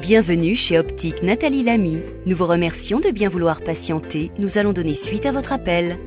Bienvenue chez Optique Nathalie Lamy. Nous vous remercions de bien vouloir patienter. Nous allons donner suite à votre appel.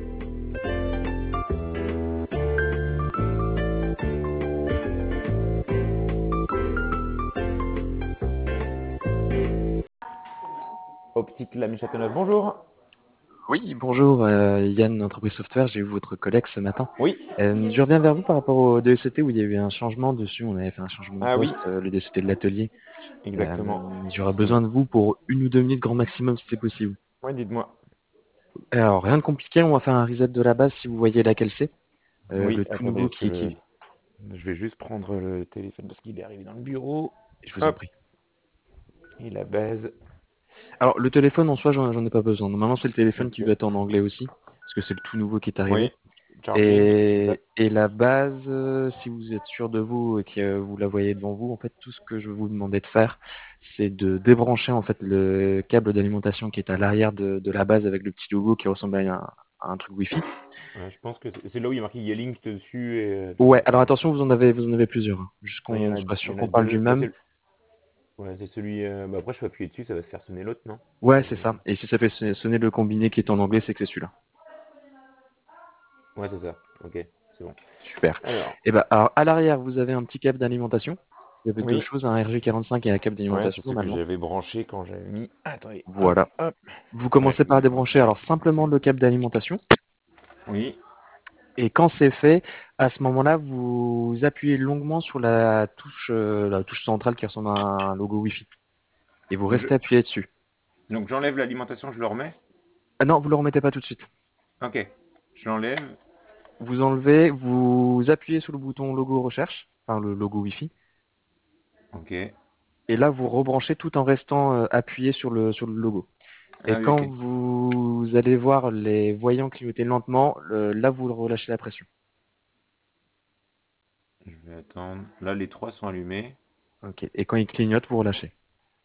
Optique Lamy Châteauneuf, bonjour. Oui, bonjour, Yann, entreprise software, j'ai eu votre collègue ce matin. Oui. Je reviens vers vous par rapport au DECT où il y a eu un changement dessus, on avait fait un changement de Ah oui, poste, le DECT de l'atelier. exactement. J'aurais besoin de vous pour 1 ou 2 minutes grand maximum si c'est possible. Oui, dites-moi. Alors, rien de compliqué, on va faire un reset de la base si vous voyez laquelle c'est. Oui, Le tout attendez, nouveau parce que je vais juste prendre le téléphone parce qu'il est arrivé dans le bureau. Je vous en Hop, prie. et la base. Alors, le téléphone en soi, j'en ai pas besoin. Normalement, c'est le téléphone qui Ok. doit être en anglais aussi, parce que c'est le tout nouveau qui est arrivé. Oui, charging, c'est ça. Et la base, si vous êtes sûr de vous et que vous la voyez devant vous, en fait, tout ce que je vais vous demander de faire, c'est de débrancher en fait le câble d'alimentation qui est à l'arrière de la base avec le petit logo qui ressemble à un truc Wi-Fi. Ouais, je pense que c'est là où il y a marqué Yelling dessus et tout Ouais, ça. alors attention, vous en avez plusieurs, hein, juste Ah, qu'on soit il y sûr en a qu'on parle du deux. Bah, même. ouais, c'est celui. Bah, après, je peux appuyer dessus, ça va se faire sonner l'autre, non? Ouais, c'est ça. Et si ça fait sonner le combiné qui est en anglais, c'est que c'est celui-là. Ouais, c'est ça. Ok, c'est bon. Super. Alors, Et ben, alors à l'arrière, vous avez un petit câble d'alimentation. Vous avez deux oui. choses, un RJ45 et un câble Ouais, d'alimentation c'est ce que normalement. j'avais branché quand j'avais mis. Attendez, hop, Voilà. hop. Vous Ouais, commencez par débrancher alors simplement le câble d'alimentation. oui. Et quand c'est fait, à ce moment-là, vous appuyez longuement sur la touche centrale qui ressemble à un logo Wi-Fi. Et vous Donc, je... restez appuyé dessus. Donc j'enlève l'alimentation, je le remets. Ah non, vous le remettez pas tout de suite. Ok, je l'enlève. Vous enlevez, vous appuyez sur le bouton logo recherche, enfin le logo Wi-Fi. Ok. Et là, vous rebranchez tout en restant appuyé sur le logo. Et Ah oui, quand ok. vous allez voir les voyants clignoter lentement, là, vous relâchez la pression. Je vais attendre. Là, les trois sont allumés. Ok. Et quand ils clignotent, vous relâchez.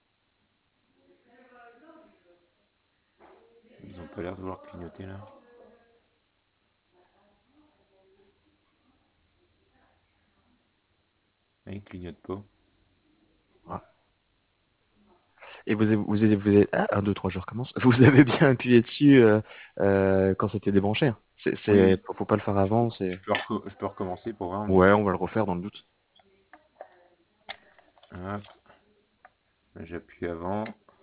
Ils ont pas l'air de vouloir clignoter là. Ah, ils clignotent pas. Voilà. Et ah, 1, 2, 3, je recommence. Vous avez bien appuyé dessus quand c'était débranché, hein. Oui, oui. Faut pas le faire avant. Je peux recommencer pour voir. Ouais, on va le refaire dans le doute. Hop. J'appuie avant.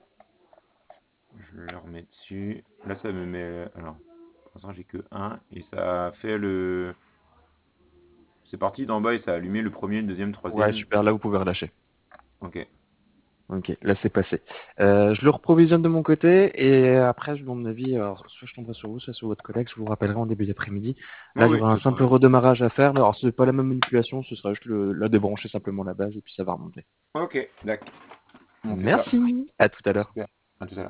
Je le remets dessus. Là, ça me met. Alors, pour l'instant, j'ai que un. Et ça a fait le. C'est parti d'en bas et ça a allumé le premier, le deuxième, le Ouais, troisième. super. Là, vous pouvez relâcher. Ok. Ok, là c'est passé. Je le reprovisionne de mon côté et après, à mon avis, alors, soit je tomberai sur vous, soit sur votre collègue, je vous rappellerai en début d'après-midi. Là, Ah il y oui, aura un pas de simple problème. redémarrage à faire. Alors, c'est pas la même manipulation, ce sera juste la débrancher simplement la base et puis ça va remonter. Ok, d'accord. On fait ça. Merci. À tout à l'heure. Super. À tout à l'heure.